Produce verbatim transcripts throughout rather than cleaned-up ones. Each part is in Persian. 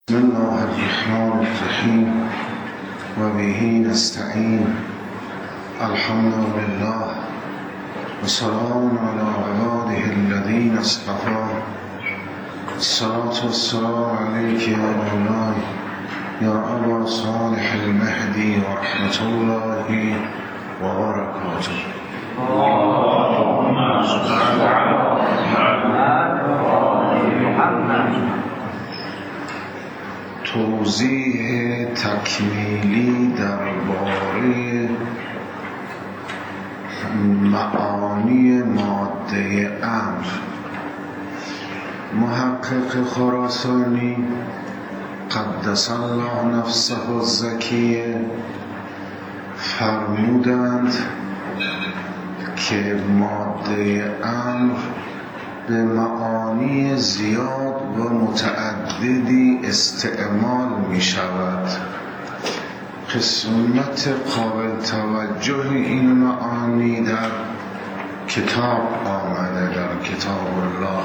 بسم الله الرحمن الرحیم و به نستعین. الحمد لله و سلام علی عباده الذین اصطفی. الصلاة والسلام علیک یا مولای یا ابا صالح المهدی و رحمت الله و برکاته. اللهم صل علی محمد. توضیح تکمیلی درباره معانی ماده امر. محقق خراسانی قدس الله نفسه الزکیه فرمودند که ماده امر به معانی زیاد و متعددی استعمال می شود. قسمت قابل توجه این معانی در کتاب آمده، در کتاب الله.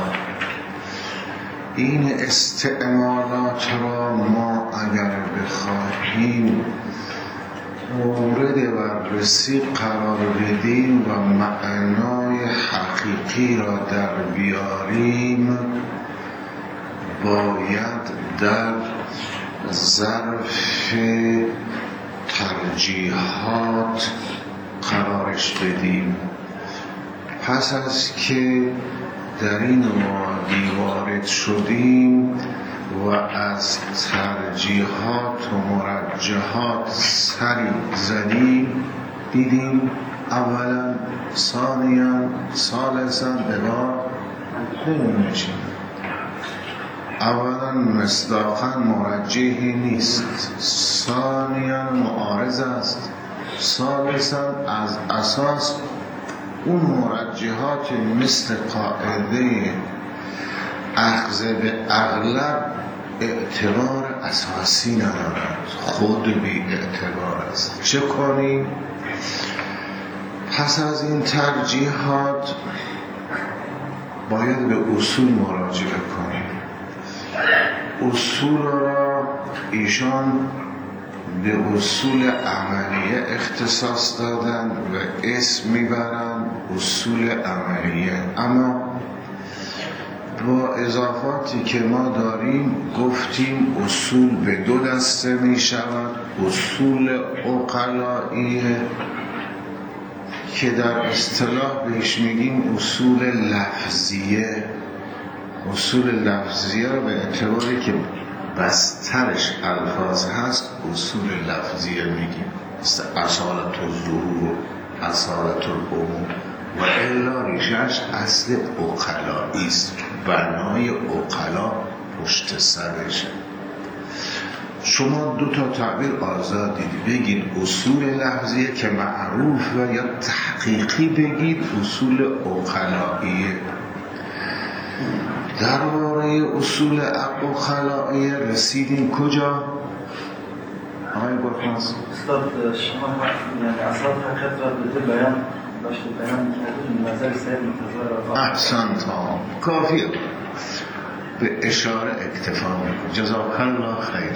این استعمالات را ما اگر بخواهیم مورد بررسی قرار بدیم و معنای حقیقی را در بیاریم، باید در ظرف ترجیحات قرارش بدیم. پس از که در این وادی وارد شدیم و از ترجیحات و مرجحات سری زدیم، دیدیم اولا ثانیا ثالثا ببار نمی‌نشیم. اولا مصداقا مرجحی نیست، ثانیا معارض است، ثالثا از اساس اون مرجحات مثل قاعده اخذ به اغلب اعتبار اساسی ندارد، خود بی اعتبار است. چه کنیم؟ پس از این ترجیحات باید به اصول مراجعه کنیم. اصول را ایشان به اصول عملیه اختصاص دادن و اسم میبرند اصول عملیه، اما با اضافاتی که ما داریم گفتیم اصول به دو دسته می شود. اصول عقلائیه که در اصطلاح بهش میگیم اصول لفظیه. اصول لفظیه را به اعتباری که بسترش الفاظ هست اصول لفظیه میگیم، مثل اصالت الظهور و اصالت العموم و الا ریشش اصل عقلایی است، بنای عقلا پشت سرش. شما دو تا تعبیر آزاد دیدید، بگید اصول لفظیه که معروف و یا تحقیقی بگید اصول عقلاییه. درباره اصول عقلاییه رسیدیم کجا؟ آقای گرفناس استاد شما یعنی اصلا حقیقت را به بیان داشته بیان کردیم نظر سیر متضار. احسن تا کافیه، به اشاره اکتفا میکن. جزاک الله خیر.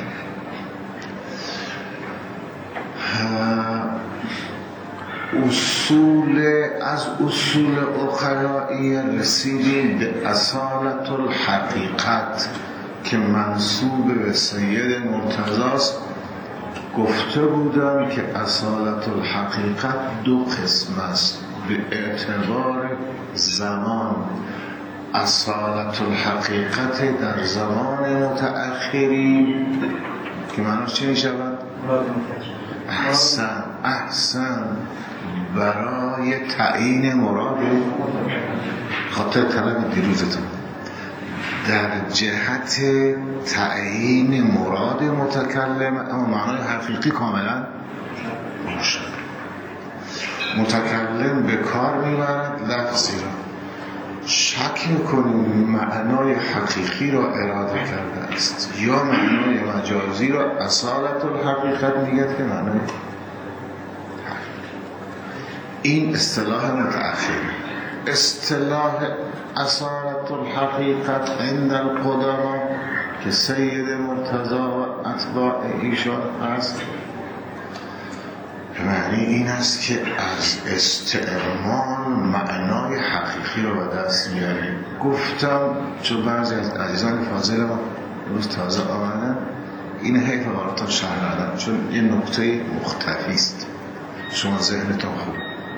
اصول از اصول عقلائیه رسیدیم به اصالت الحقیقت که منسوب به سید مرتضاست. گفته بودم که اصالت الحقیقت دو قسم است به اعتبار زمان. اصالت الحقیقت در زمان متأخری که معناش چه می شود؟ احسن احسن برای تعیین مراد خاطر طلب دیروزتون در جهت تعیین مراد متکلم، اما معنای حقیقی کاملا روشن. متکلم به کار میبرد لفظی را، شک میکنیم معنای حقیقی را اراده کرده است یا معنای مجازی را. اصالت الحقیقت میگه که معنای این اصطلاح متأخر. اصطلاح اصالت الحقیقت عند القدما که سید مرتضی و اتباع ایشان هست، به معنی این است که از استعمال معنای حقیقی رو به دست میاریم. گفتم چون بعضی از عزیزان فاضل ما روز تازه آمدن، این حیف براتون شرح ندم چون یه نکته مختفی است، شما ذهنتون خوب.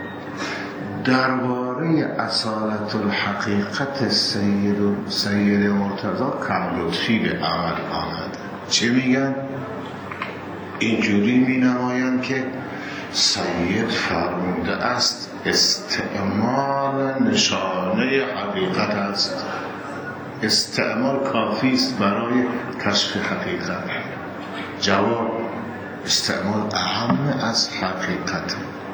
درباره اصالت الحقیقت سید و سید مرتضی کم لطفی به عمل آمده. چه میگن؟ اینجوری می نماین که سید فرموده است استعمال نشانه حقیقت است، استعمال کافی است برای کشف حقیقت. جواب: استعمال اهم از حقیقت.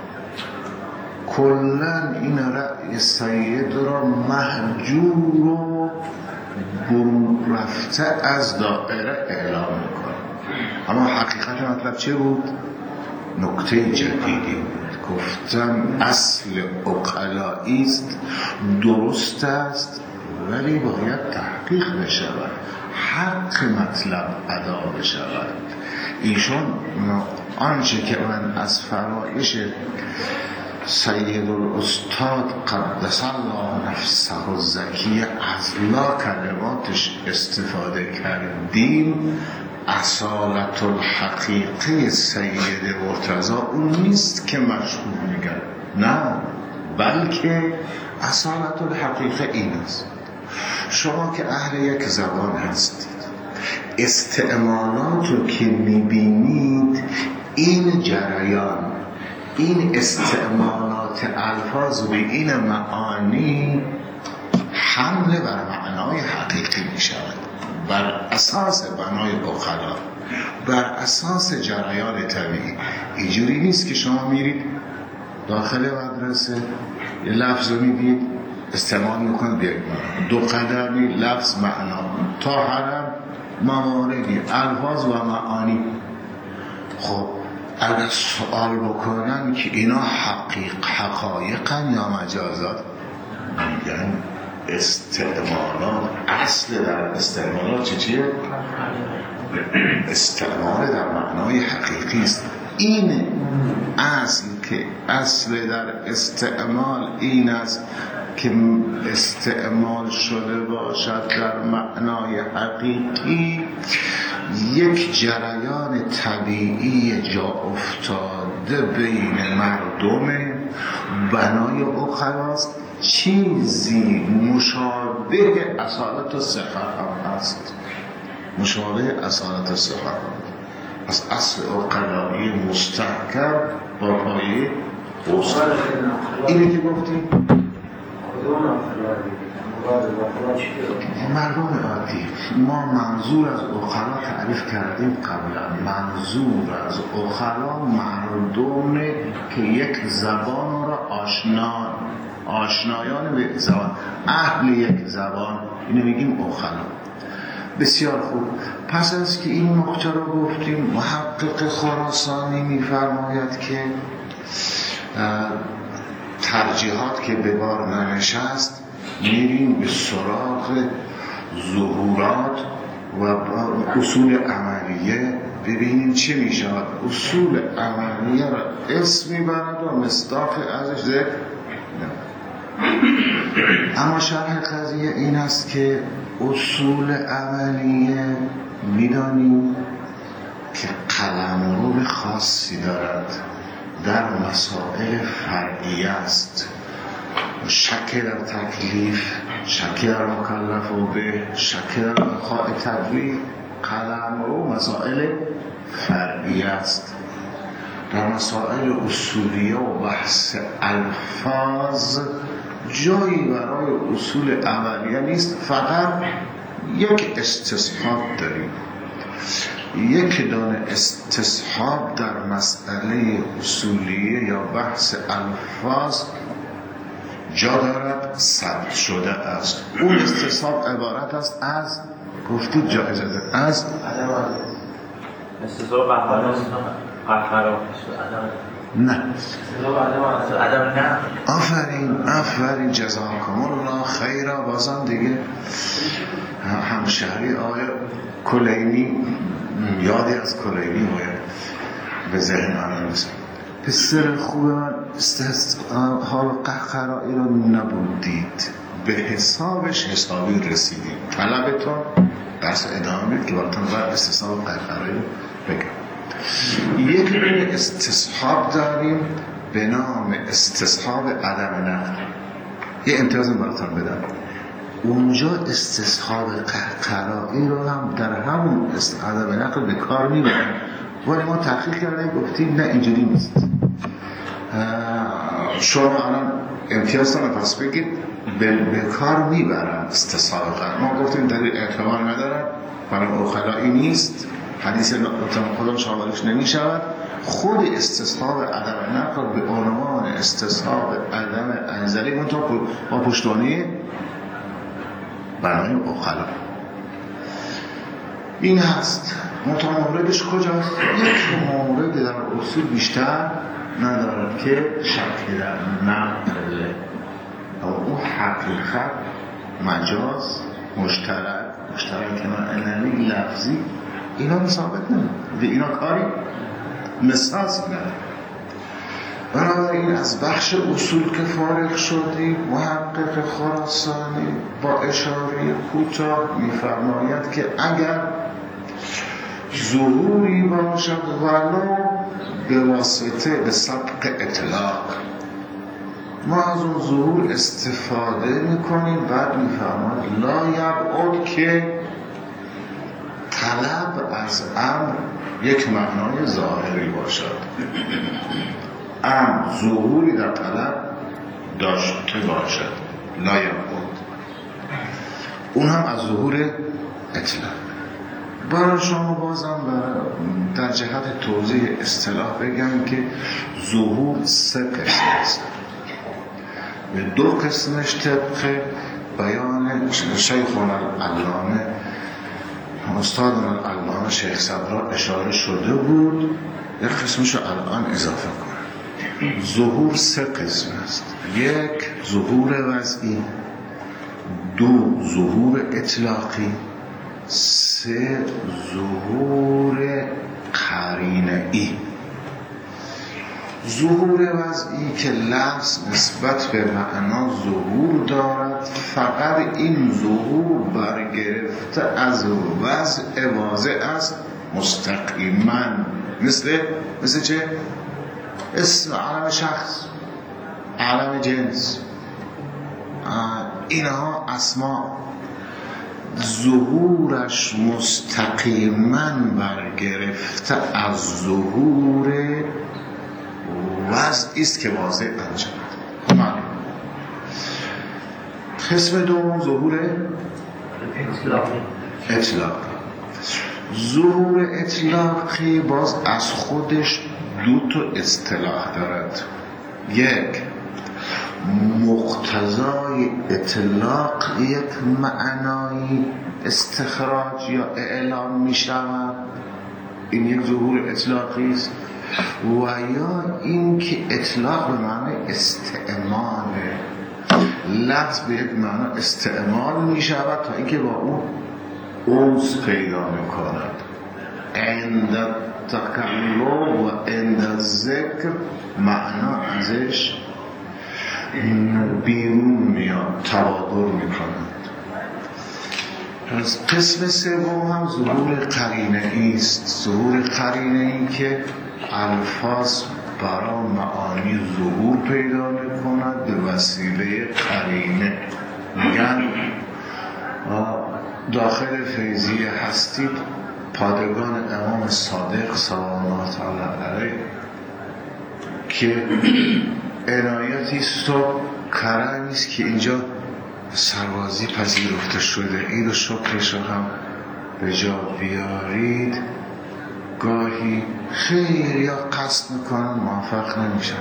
کلن این رأی سید را محجور و برون رفته از دائره اعلام میکنه. اما حقیقت مطلب چه بود؟ نکته جدیدی بود. گفتم اصل عقلایی است، درست است، ولی باید تحقیق بشود، حق مطلب ادا بشود. ایشون آنچه که من از فرایش سید الاستاد قدس الله نفسه الزکیه از لا کلماتش استفاده کردیم، اصالت الحقیقی سید مرتضی اون نیست که مشهور میگن، نه، بلکه اصالت الحقیقه این است. شما که اهل یک زبان هستید، استعمالات رو که میبینید، این جریان، این استعمالات الفاظ به این معانی حمله بر معنای حقیقی می شود، بر اساس بنای عقلا، بر اساس جریان طبیعی. اینجوری نیست که شما میرید داخل مدرسه یه لفظ رو میدید استعمال میکنید بیاید دو قدمی لفظ معنا تا حرم مواردی الفاظ و معانی. خب اگر سوال بکنن که اینا حقیق حقایقن یا مجازات، میگن استعمالات. اصل در استعمالات چه چیه؟ استعمال در معنای حقیقی است. این اصل که اصل در استعمال این است که استعمال شده باشد در معنای حقیقی، یک جریان طبیعی جا افتاده بین مردم بنای عقلاست، چیزی مشابه اصالت صحت هم هست، مشابه اصالت صحت هم از اصل عقلایی مستحکم با پایه حسن. اینه که گفتیم مردم عادی. ما منظور از عقلا تعریف کردیم قبلا. منظور از عقلا مردم که یک زبان را آشنا آشنایان به زبان، اهل یک زبان، اینو میگیم عقلا. بسیار خوب. پس از که این نکته را گفتیم، محقق خراسانی میفرماید که ترجیحات که به بار ننشست، میریم به سراغ ظهورات و اصول عملیه ببینیم چه میشود. اصول عملیه را اسم میبرد و مصداق ازش ذکر. اما شرح قضیه این است که اصول عملیه میدانیم که قلمرو خاصی دارد، در مسائل فرعی است. شک در تکلیف، شک در مکلف و به، شک در مخاء تکلیف، قلمرو مسائل فرعی است. در مسائل اصولیه و بحث الفاظ جایی برای اصول عملیه نیست، فقط یک استصحاب داریم. یک دانه استصحاب در مسئله اصولیه یا بحث الفاظ جا دارد، ثبت شده است. اون استصحاب عبارت است از، گفتید جایزه ده، از استصحاب قهرمان قهرمان نه. عدم نه. آفرین آفرین جزاکم الله خیرا. بازم دیگه همشهری آقای کلینی، یادی از کلینی باید به ذهن من رسید. پسر خوب من حال قهقرایی رو نبودید، به حسابش حسابی رسیدیم. طلبتون درس ادامه بید که براتون باید استصحاب قهقرایی رو بگم. یک نوع استصحاب داریم به نام استصحاب عدم نقل. یه امتیاز براتون بدم، اونجا استصحاب قهقرایی رو هم در همون عدم نقل به کار میبرن، ولی ما تحقیق کردیم گفتیم نه اینجوری نیست. شما الان امتیاز دارم پس بگید به کار میبرن استصحاب قهقرایی. ما گفتیم در اعتبار ندارن، برای اخلایی نیست، حدیث خودم شاملش نمی شود. خود استصحاب عدم نقل به عنوان استصحاب عدم انزلی منطقه با پشتوانه برای اخلا این هست. منطقه موردش کجاست؟ یک مورد در اصول بیشتر ندارد که شکل در نقل او اون حقیقت مجاز مشترک مشترک کنار انمی لفظی اینا ثابت نمید و اینا کاری مساس نداره. بنابراین از بخش اصول که فارغ شدیم، محقق خراسانی با اشاره کوتاه می‌فرماید که اگر ظهوری باشد ولو به واسطه به سبق اطلاق، ما از اون ظهور استفاده میکنیم. بعد می‌فرماید لا یبعد که طلب از امر یک معنای ظاهری باشد، امر ظهوری در طلب داشته باشد، لا یبعد، اون هم از ظهور اطلاق. برای شما بازم در جهت توضیح اصطلاح بگم که ظهور سه قسم است. به دو قسمش طبق بیان شیخنا العلامه استادنا العلامه شیخ صدرا اشاره شده بود، یک قسمش رو الان اضافه کنم. ظهور سه قسم است: یک ظهور وضعی، دو ظهور اطلاقی، سه ظهور قرینه‌ای. ظهور وضعی که لفظ نسبت به معنا ظهور دارد، فقط این ظهور برگرفته از وضع واضح است مستقیما. مثل مثل چه؟ اسم علم شخص، علم جنس، اینها اسما ظهورش مستقیما برگرفته از ظهور وضعی است که واضح انجام معلوم. قسم دوم ظهور اطلاق. ظهور اطلاقی باز از خودش دو تا اصطلاح دارد. یک، مقتضای اطلاق یک معنایی استخراج یا اعلام می شود، این یک ظهور اطلاقی است. و یا این که اطلاق به معنی استعمال، لفظ به یک معنی استعمال می شود تا اینکه با اون اونس پیدا می کند. عند تکلم و عند ذکر معنا ازش بیرون میاد، تبادر می کند. از قسم سوم هم ظهور قرینه‌ای است. ظهور قرینه‌ای که الفاظ برای معانی ظهور پیدا می‌کند به وسیله قرینه. میگن داخل فیضیه هستید، پادگان امام صادق سلام الله تعالی علیه که عنایتی است و کرمی است که اینجا سربازی پذیرفته شده، این رو شکرش رو هم به جا بیارید. گاهی خیلی ها قصد میکنن موفق نمیشن،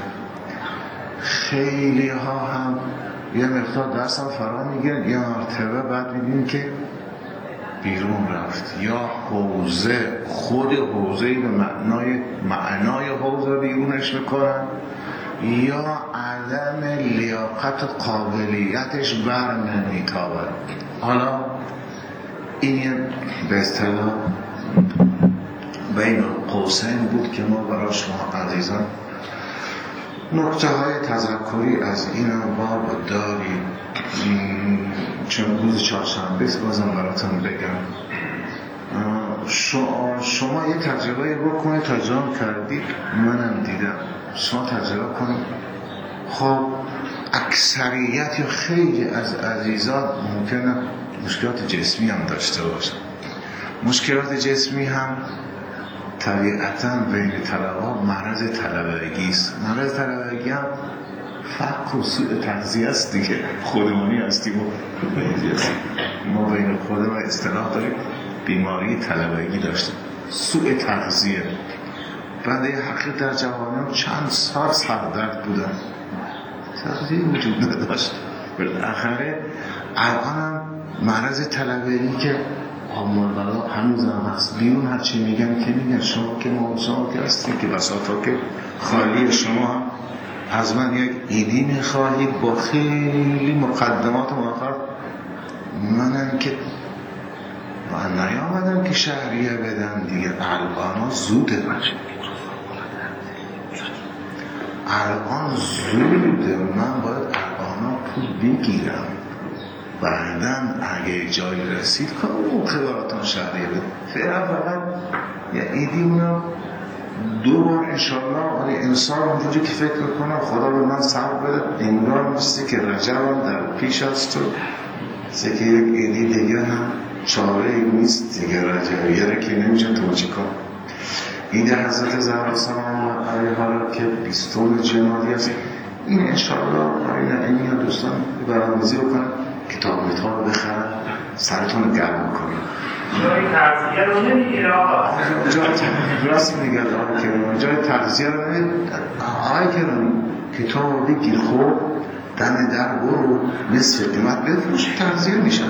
خیلی ها هم یه مقدار درس هم فرا میگیرن، یه مرتبه بعد میبینید که بیرون رفت، یا حوزه خود حوزه به معنای معنای حوزه بیرونش میکنن، یا عدم لیاقت قابلیتش بر نمیتابد. حالا این به اصطلاح بین قوسین بود که ما برای شما عزیزان نکته های تذکری از این باب داریم. چون روز چهارشنبه است بازم براتون بگم، شما, شما یه تجربه بکنید، تجربه کردید، منم دیدم، شما تجربه کنید. خب اکثریت یا خیلی از عزیزان ممکنه مشکلات جسمی هم داشته باشن. مشکلات جسمی هم طبیعتاً بین طلبا مرض طلبگی است. مرض طلبگی هم فقر و سوء تغذیه است دیگه، خودمانی هستیم و ما بین خودم اصطلاح داریم بیماری طلبگی داشتیم، سوء تغذیه. بعد یه حقیقت در جوانم چند سال سردرد بودن، تغذیه وجود نداشت. بالاخره الان هم مرض طلبگی که آماربلا هنوز هم هست، بیرون هرچی میگن که میگن شما که موضوع که هستی که بساطا که خالی شما از من یک ایدی میخواهید با خیلی مقدمات مؤخر. منم که من نیامدم که شهریه بدم دیگه، الان زوده، الان زوده، من باید الان پول بگیرم، بعدن اگه جایی رسید که موقع براتون شهریه بدم. فعلا فقط یه ایدی اونم دو بار انشاءالله. ولی انسان اونجوری که فکر کنم خدا به من صبر بده، انگار مثل که رجب در پیش است و مثل که یک ایدی دیگه هم چاره ای نیست دیگه، رجبیه را که نمیشه تو چی کن. ایده حضرت زهرا سلام علیها را که بیستون جمادی است، این انشاءالله برای نعیمی ها دوستان برنامه‌ریزی بکنن، کتاب متاب بخرن، سرتون گرم کنن. جای تغذیه رو نمیگیره آقا. جای راست میگه آقا کرمی، جای تغذیه رو نمیگیره. آقای کرمی کتاب بگیر، خوب دم در برو نصف قیمت بفروش، تغذیه میشن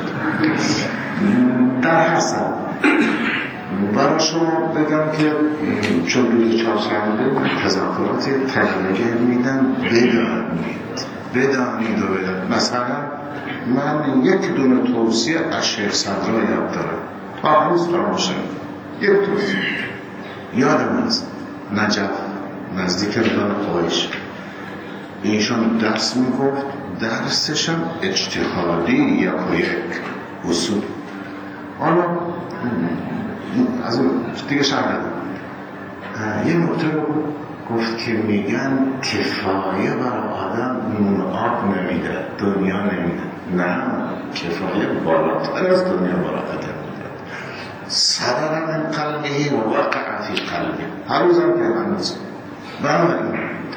در حسن. برای شما بگم که چون روز چهارشنبه تذکرات تجربه میدن، بدانید بدانید و بدانید. مثلا من یک دونه توصیه از شیخ صدرا یاد دارم، تا هنوز فراموشم. یک توصیه یادم است، نجف نزدیک میدان قایش، اینشان درس میگفت، درسشم اجتهادی یک و یک اصول. حالا از اون دیگه شرح ندارم. یه نکته رو گفت که میگن کفایه برای آدم نون آب نمیده، دنیا نمیده. نه، کفایه بالاتر از دنیا بالاتر میده. صدر من قلبه و وقع فی قلبه، هر روزم که هنوز. بنابراین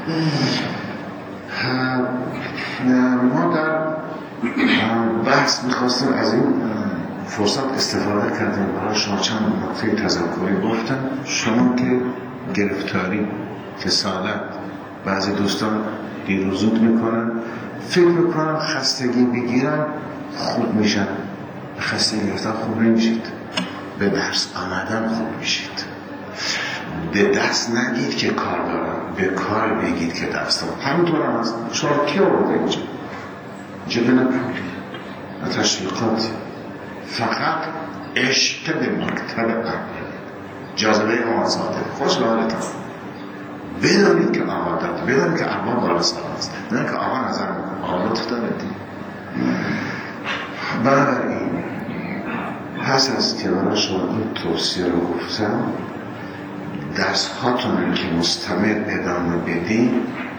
ما در بحث میخواستیم از این فرصت استفاده کردیم برای شما چند نکته تذکری گفتم. شما که گرفتاری، کسالت، بعضی دوستان دیر و زود میکنن، فکر میکنن خستگی بگیرن خوب میشن. خستگی گرفتن خوب نمیشید، به درس آمدن خوب میشید. به دست نگید که کار دارم، به کار بگید که درس دارم. همینطور هم هست. شما کی آورده اینجا؟ اینجا به نپولی و تشویقاتی، فقط عشق به مکتب اول، جاذبه آزاده، خوش به حالتان. بدانید که آقا دارد، بدانید که ارباب بالا سر است، بدانید که آقا نظر میکنه، آقا لطف دارد. بنابراین پس از که برای شما این توصیه رو گفتم، درس هاتون که مستمر ادامه بدین،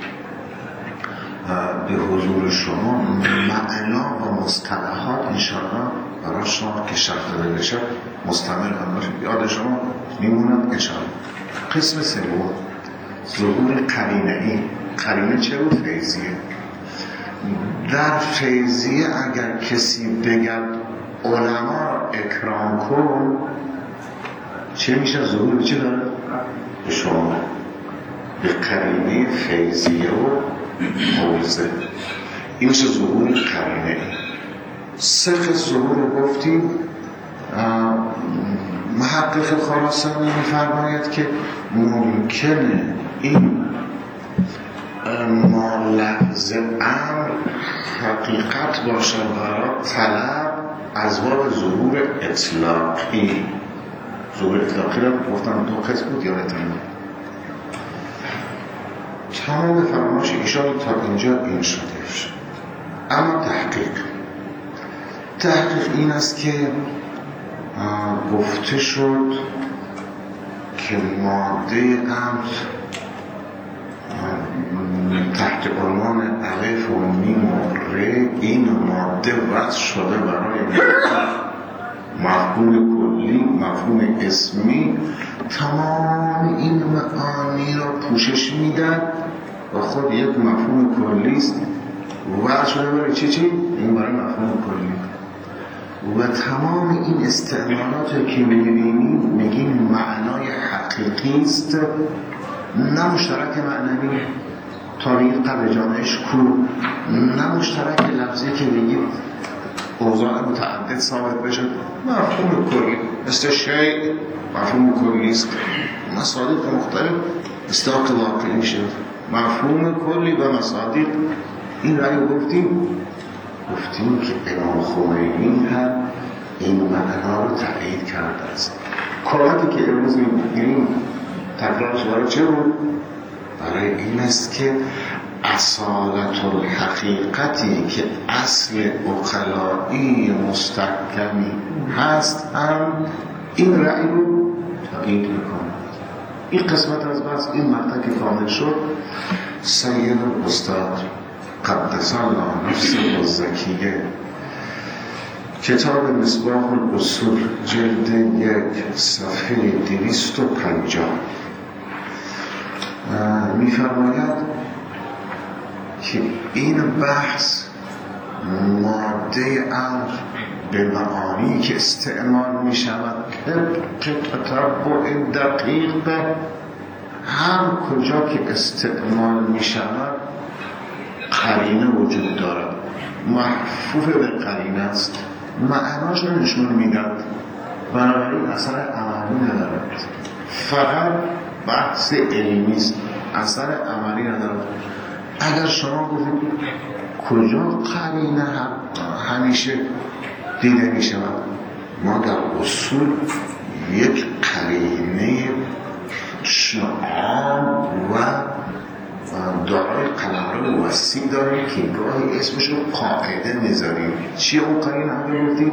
به حضور شما معنا و مصطلحات انشاءالله برای شما که شرح داده بشه مستمر هم باشه، یاد شما میمونم انشاءالله. قسم سوم، ظهور قرینه. این قرینه چه بود؟ فیضیه. در فیضیه اگر کسی بگد علما را اکرام کن، چه میشه؟ ظهور به چه داره؟ به شما، به قرینه فیضیه و حوزه. این میشه ظهور قرینه. سه ظهور رو گفتیم. محقق خراسانی می‌فرماید که ممکنه این ما لفظ امر حقیقت باشه برای طلب از باب ظهور اطلاقی. ظهور اطلاقی رو گفتم دو قسم بود یادتون تمام فرمایش ایشان تا اینجا این شدهش. اما تحقیق تحقیق این است که گفته شد که ماده امر تحت عنوان الف و میم و ر این ماده وضع شده برای مفهوم کلی، مفهوم اسمی، تمام این معانی را پوشش میدن و خود یک مفهوم کلی است وضع شده برای چی چی؟ این برای مفهوم کلی و تمام این استعمالات که میبینیم میگیم معنای حقیقی است، نه مشترک معنوی طریق قبل جامعش کو، نه مشترک لفظی که میگیم اوضاع متعدد ثابت بشه، مفهوم کلی مثل شیء مفهوم کلی است، مصادیق مختلف استاق واقعی میشه مفهوم کلی و مصادیق. این رأی گفتیم گفتیم که امام خمینی هم این معنا رو تایید کرده است. کلاتی که امروز میگیریم تکرارش برای چه بود؟ برای این است که اصالت الحقیقتی که اصل عقلایی مستحکمی هست هم این رأی رو تایید میکنه. این قسمت از بحث این مقطع که کامل شد، سید استاد قدس الله نفسه الزکیه کتاب مصباح الاصول جلد یک صفحه دویست و پنجاه می‌فرماید که این بحث ماده امر به معانی که استعمال می شود که تتبع دقیق به هر کجا که استعمال می شود قرینه وجود دارد، محفوظ به قرینه است، معناش رو نشون میداد، بنابراین اثر عملی ندارد، فقط بحث علمی است، اثر عملی ندارد. اگر شما گفتید کجا قرینه همیشه دیده می شود، ما در اصول یک قرینه شعام و دارای قلمرو وسیع داریم که گاهی اسمش رو قاعده میذاریم. چیه اون قرینه هم گفتید؟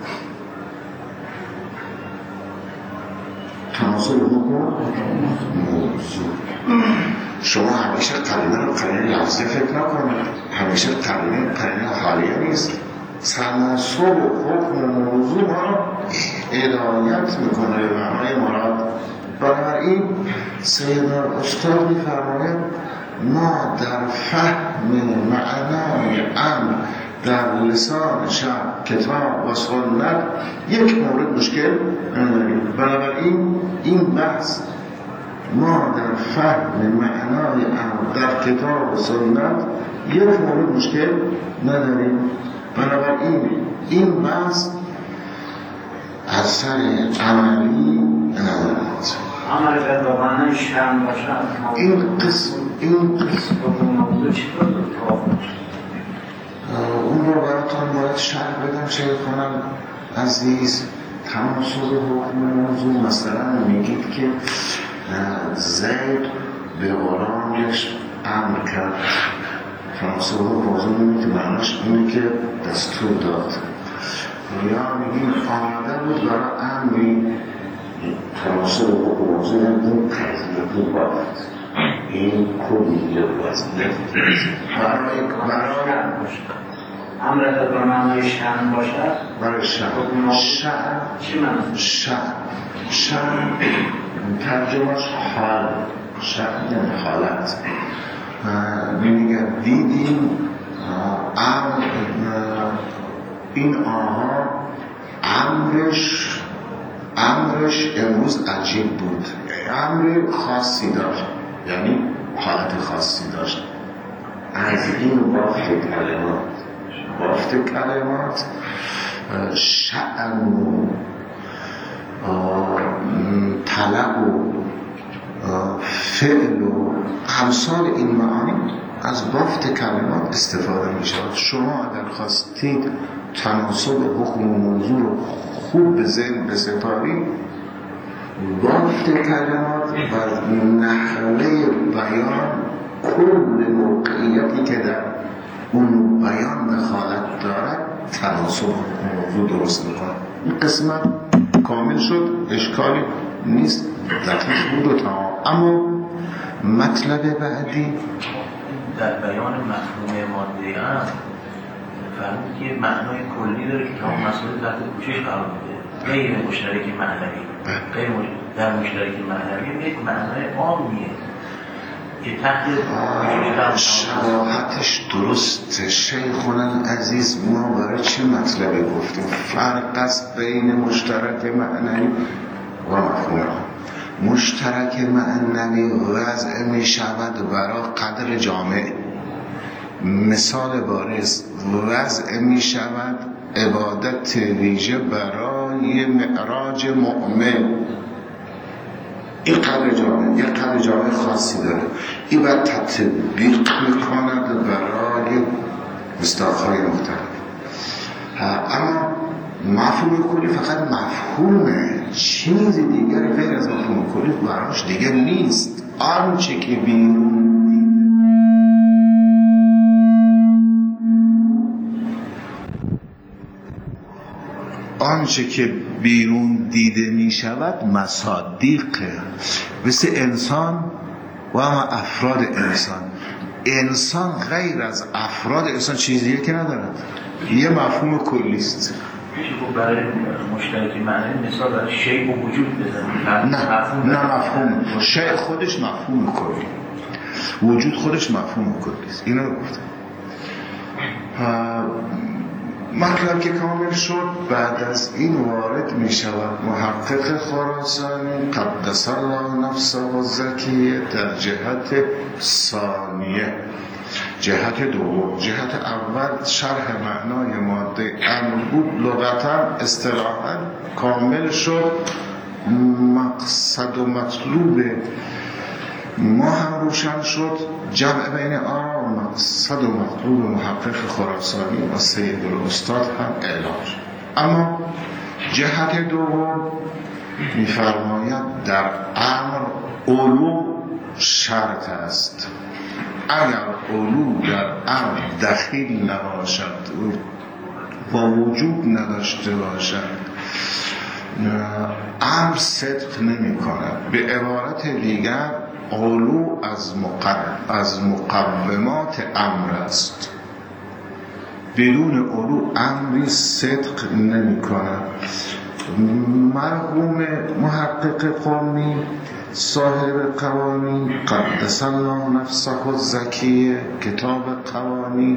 تناسب حکم موضوع. شما همیشه قرینه رو قرینه لفظی فکر نکنید، همیشه قرینه قرینه حالیه نیست. تناسب حکم موضوع ما هدایت میکنه به معنای مراد. بنابراین سیدنا استاد میفرماید ما در فهم معنای امر در لسان شرع کتاب و سنت یک مورد مشکل نداریم. بنابراین این بحث ما در فهم معنای امر در کتاب و سنت یک مورد مشکل نداریم. بنابراین این بحث اثر عملی ندارد. عمل به معنای شرع باشد این قسم این قسم موضوع چطور توافق اون رو براتون باید شرح بدم چه کنم عزیز. تناسب حکم موضوع مثلا میگید که زید به غلامش امر کرد، تناسب حکم موضوع میگید معناش اینه که دستور داد، یا میگیم آمده بود برای امری، تناسب حکم موضوع این قضیه بافت این کلیه وزنیت برای برای امر به معنای شأن باشد. برای شأن شأن چی معنی؟ شأن شأن ترجمهش حال، شأن یعنی حالت. میگه دیدیم امر این آها امرش امرش امروز عجیب بود، امر خاصی داشت، یعنی حالت خاصی داشت. از این بافت کلمات بافت کلمات شأن طلب و فعل و امثال این معانی از بافت کلمات استفاده می شود. شما اگر خواستید تناسب حکم و موضوع رو خوب به ذهن بسپارید، بافت کلمات و نحوه بیان کل موقعیتی که در اون بیان دخالت دارد تناسب موضوع درست میکنه. این قسمت کامل شد، اشکالی نیست، دقیق بود و تمام. اما مطلب بعدی در بیان مفهوم ماده هم فهمید که معنای کلی داره که تمام مسئله تحت پوشش قرار میده، غیر مشترک معنوی. غیر در مشترک معنوی یک معنای عامیه که تحت شباهتش درسته. شیخنا عزیز، ما برای چه مطلبی گفتیم؟ فرق است بین مشترک معنوی و مفهوم. مشترک معنوی وضع می شود برای قدر جامع. مثال بارز وضع می شود عبادت ویژه برای معراج مؤمن. این قدر جامع، یک قدر جامع خاصی داره. این باید تطبیق میکند برای مصداق‌های مختلف. اما مفهوم کلی فقط مفهومه، چیز دیگر غیر از مفهوم کلی براش دیگر نیست. آنچه که بیرون آنچه که بیرون دیده می شود مصادیقه، مثل انسان و اما افراد انسان. انسان غیر از افراد انسان چیزی که ندارد، یه مفهوم کلی است. میشه برای مشترک معنی مثال برای شیء و وجود بزنیم؟ نه نه، مفهوم شیء خودش مفهوم کلی، وجود خودش مفهوم کلی است. اینو گفتم. مطلب که کامل شد، بعد از این وارد می شود محقق خراسانی قدس الله نفسه و زکیه در جهت ثانیه. جهت دوم، جهت اول شرح معنای ماده امر بود، لغتا اصطلاحا کامل شد. مقصد و مطلوب ما هم روشن شد. جمع بین آرا و مقصد و مطلوب محقق خراسانی و سید الاستاد هم اعلام شد. اما جهت دوم می‌فرماید در امر علو شرط است. اگر علو در امر دخیل نباشد و وجود نداشته باشد، امر صدق نمی کند. به عبارت دیگر علو از مقدم از مقومات امر است. بدون علو امری صدق نمی کند. مرحوم محقق قمی صاحب قوانین قدس الله نفسه الزکیه، کتاب قوانین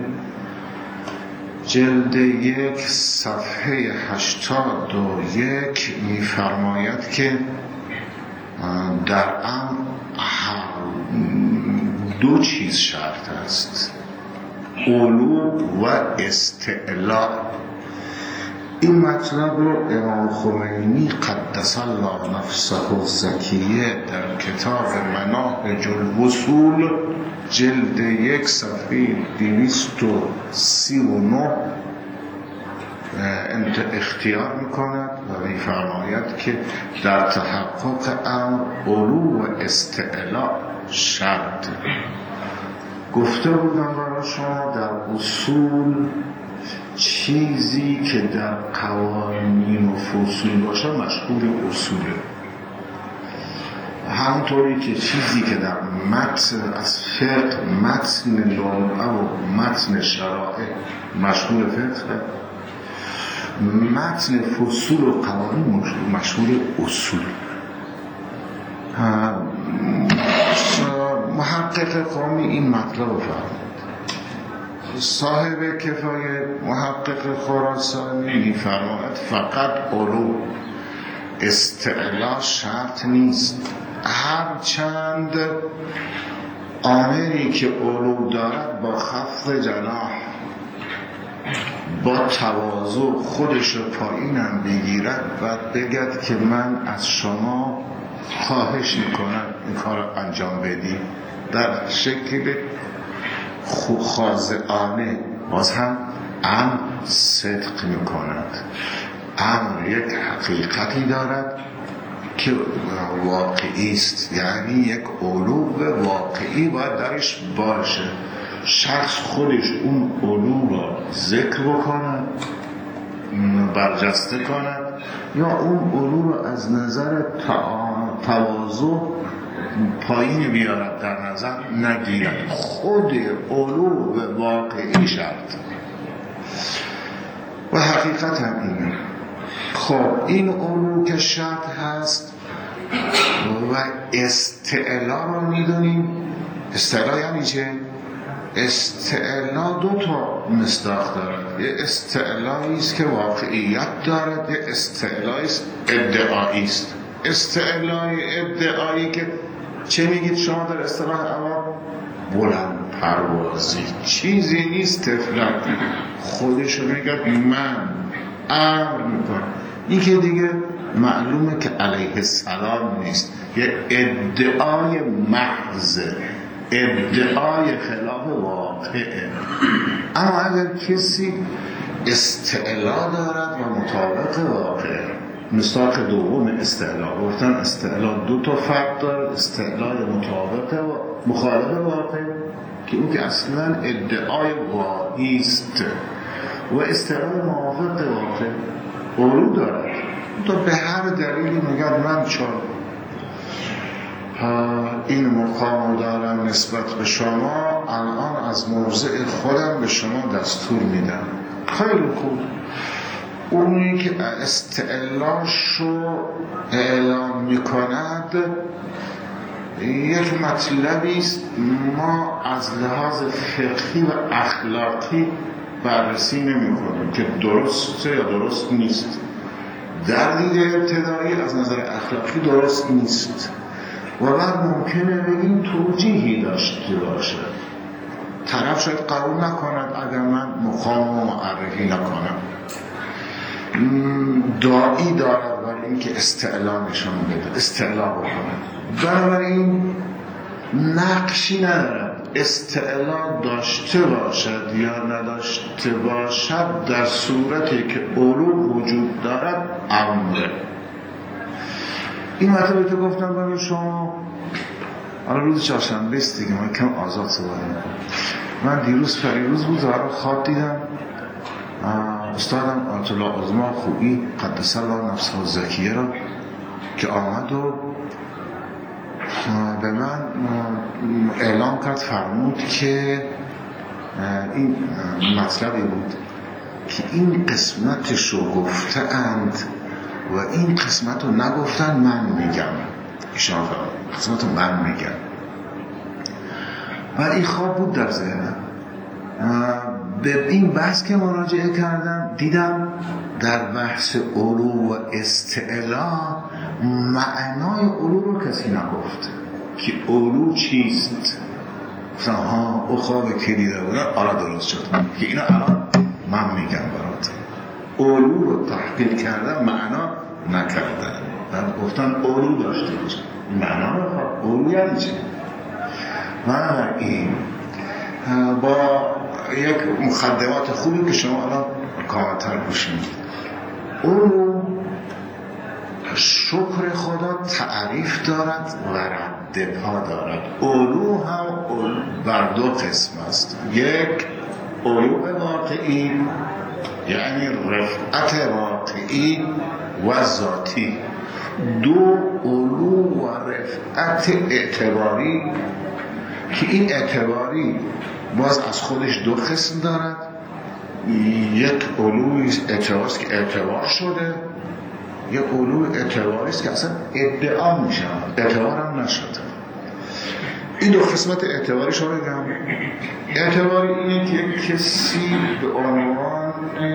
جلد یک صفحه هشتاد و یک می‌فرماید که در امر دو چیز شرط است: علو و استعلا. این مطلب رو امام خمینی قدس الله نفسه الزکیه در کتاب مناهج الوصول جلد یک صفحه دویست و سی و نه انت اختیار میکند و میفرماید که در تحقق امر علو و استعلا شرط. گفته بودم برای شما در اصول چیزی که در قوانین و فصول باشه مشهور اصوله، همونطوری که چیزی که در متن از فقه متن لمعه و متن شرائع مشهور فقه، متن فصول و قوانین مشهور اصول. محقق قومی این مطلب رو فرمود. صاحب کفایه محقق خراسانی می‌فرماید فقط علو، استعلا شرط نیست. هرچند آمری که علو دارد با خفض جناح با تواضع خودش رو پایینم بگیرد و بگد که من از شما خواهش میکنم این کار رو انجام بدی در شکل خاضعانه، باز هم امر صدق میکند. امر یک حقیقتی دارد که واقعی است، یعنی یک علو واقعی باید درش باشه. شخص خودش اون علو را ذکر بکند، برجسته کند، یا اون علو را از نظر تواضع پایین بیارد، در نظر نگیرد. خود علو واقعی شرط و حقیقت هم اینه. خب این علو که شرط هست و استعلا رو میدونیم. استعلا یعنی چه؟ استعلا دو تا مصداق دارد. یه استعلایی است که واقعیت دارد، یه استعلایی است ادعایی است. استعلای ادعایی که چه میگید شما در اصطلاح عوام؟ بلند پروازی، چیزی نیست تفلک، خودشو میگه من امر میکنم. این که دیگه معلومه که علیه السلام نیست، یه ادعای محض، ادعای خلاف واقعه. اما اگر کسی استعلا دارد و مطابق واقع، مصداق دوم استعلا گفتن استعلا دو تا فرق دارد، استعلای مطابق و مخالف واقع که اون که اصلا ادعای واقعی است، و استعلای موافق واقع علو دارد. تو به هر دلیلی میگن من چون این مقام دارم نسبت به شما، الان از موضع خودم به شما دستور میدم. خیلی خوب. اونی که استعلاشو اعلام میکند یک مطلبی است ما از لحاظ فقهی و اخلاقی بررسی نمی کنیم که درسته یا درست نیست. در دید ابتدایی از نظر اخلاقی درست نیست و بعد ممکنه بگیم توجیهی داشته باشه. طرف شاید قبول نکند اگر من مقام و معرفی نکنم. داعی دارد برای اینکه استعلا نشان بده، استعلا بکنه. بنابراین نقشی ندارد استعلا داشته باشد یا نداشته باشد، در صورتی که علو وجود دارد امره. این مطلبی که گفتم برای شما الان روز چهارشنبه است دیگه، من کم آزاد صحبت می‌کنم. من دیروز پریروز بود و خواب دیدم استادم آیت الله عظما خوبی قدس الله نفسه الزکیه را که آمد و به من اعلام کرد، فرمود که این مطلبی بود که این قسمتش رو گفته اند و این قسمت رو نگفتن، من میگم ایشان فرمود قسمت رو من میگم. و این خواب بود در ذهنم. به این بحث که مراجعه کردم دیدم در بحث علو و استعلا معنای علو رو کسی نگفت که علو چیست. گفتم ها او خواب که دیده بودن آره درست شد که اینا الان من میگم برات. علو رو تحقیق کردم، معنا نکردم و گفتن علو داشته باشه. معنا رو خواب علو یعنی چه؟ من این با یک مقدمات خوبی که شما الان کاملتر گوش میدید. علو شکر خدا تعریف دارد و رد پا دارد. علو هم بر دو قسم است. یک علو واقعی یعنی رفعت واقعی و ذاتی. دو علو و رفعت اعتباری که این اعتباری باز از خودش دو قسم دارد. یک علوی اعتباریست که اعتبار شده، یک علوی اعتباریست که اصلا ادعا میشه، اعتبار هم نشده. این دو قسمت اعتباریش رو بگم. اعتباری اینه که کسی به عنوان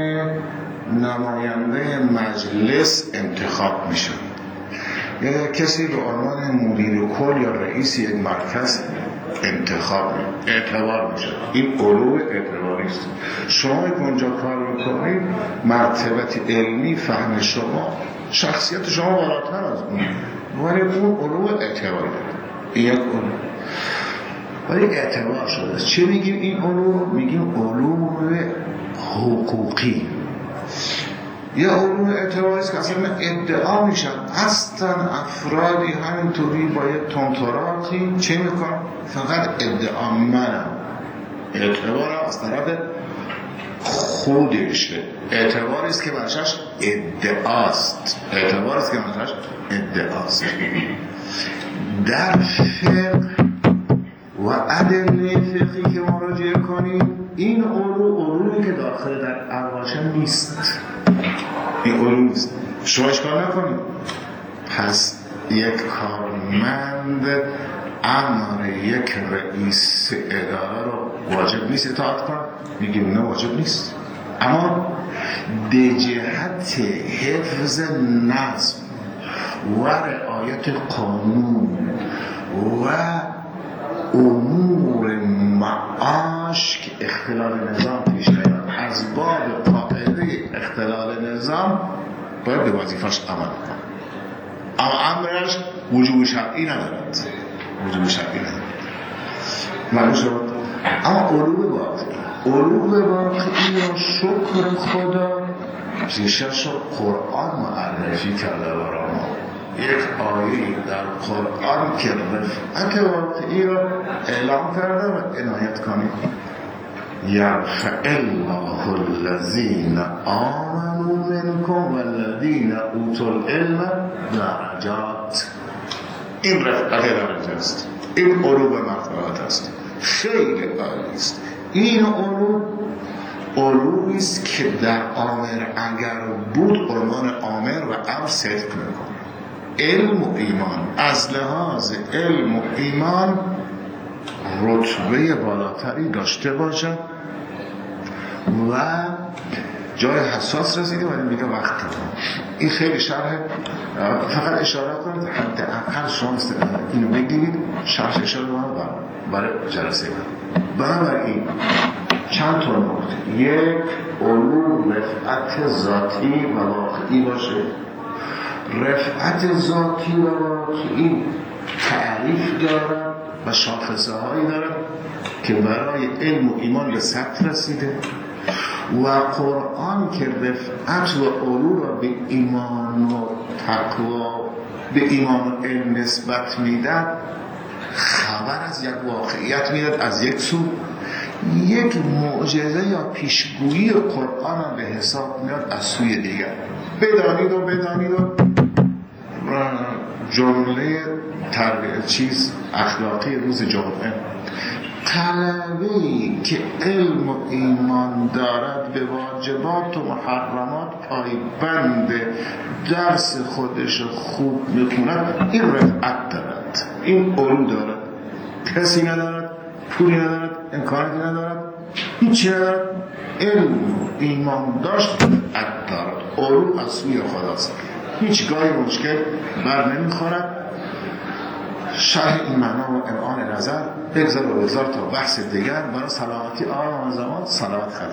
نماینده مجلس انتخاب میشه، یا کسی به عنوان مدیر کل یا رئیس یک مرکز انتخاب می اعتبار میشه. این علو اعتباری است. شما که اونجا کار میکنید مرتبت علمی فهم شما شخصیت شما بالاتر از اون، ولی اون علو اعتباری این یک علو ولی اعتبار شده است. چه میگیم این علو؟ میگیم علو حقوقی یا علوم اعتباری است که اصلا ادعا میشن. اصلا افرادی همینطوری با یک تونتراتی چه میکنن؟ فقط ادعا منم. اعتبار از طرف خودشه. اعتباری است که منشأش ادعاست. اعتباری است که منشأش ادعاست. در فقه و ادله فقهی که مراجعه کنیم این علو علومی که داخل در اواشه نیست. این علوم نیست. شما اشکال نکنید. پس یک کارمند امر یک رئیس اداره رو واجب نیست اطاعت کنه؟ میگیم نه واجب نیست. اما به جهت حفظ نظم و رعایت قانون و امور معاش که اختلال نظام پیش نیاد از باب قاعده اختلال نظام باید به وظیفه‌اش عمل کنه. اما امرش وجوب شرعی ندارد. وجوب شرعی ندارد. معلوم شد؟ اما علو واقعی علو واقعی را شکر خدا ریشش را قرآن معرفی کرده برای ما. یک آیه در قرآن که رفعت واقعی را اعلام کرده و عنایت کنید. یرفع الله الذین آمنوا منکم والذین اوتوا العلم درجات. این رفعت درجه است. این علو مرتبات است. خیلی عالی است. این علو علومی است که در آمر اگر بود عنوان آمر و امر صدق میکنه. علم و ایمان از لحاظ علم و ایمان رتبه بالاتری داشته باشد و جای حساس رسیده ولی میگه وقت این خیلی شرح. فقط اشاره کنید حداقل شما اینو بگیرید شرح اشاره رو برای جلسه من. بنابراین چند تا نکته. یک، علوم رفعت ذاتی و واقعی باشه. رفعت ذاتی و واقعی تعریف دارد و شاخصه هایی دارد که برای علم و ایمان به سطح رسیده و قرآن که رفعت و علو را به ایمان و تقوا به ایمان و علم نسبت میدن خبر از یک واقعیت میداد از یک سو، یک معجزه یا پیشگویی قرآن را به حساب میاد از سوی دیگر. بدانید و بدانید و جمله تربیت چیز اخلاقی روز جمعه طلبه‌ای که علم و ایمان دارد به واجبات و محرمات پایبند درس خودش خوب میکند این رفعت دارد، این علو دارد. کسی ندارد، پولی ندارد، امکاناتی ندارد، هیچی ندارد، علم و ایمان داشت رفعت دارد. علو از سوی خداست، هیچگاه مشکل بر نمیخورد. شرح این معنا و امعان نظر بگذار و بگذار تا بحث دیگر برای سلامتی آن زمان. سلامت خدا.